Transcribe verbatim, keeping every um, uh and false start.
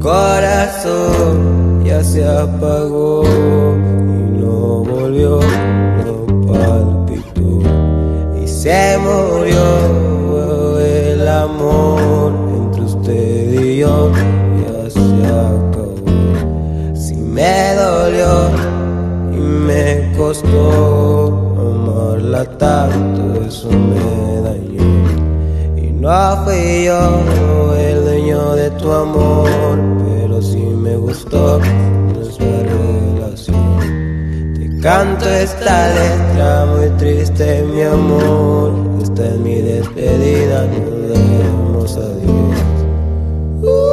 corazón ya se apagó y no volvió, no palpitó y se murió el amor entre usted y yo, ya se acabó. Si me dolió y me costó amarla tanto, eso me dañó. Y no fui yo el dueño de tu amor, pero sí me gustó nuestra relación. Te canto esta letra muy triste, mi amor. Esta es mi despedida, nos vemos, adiós.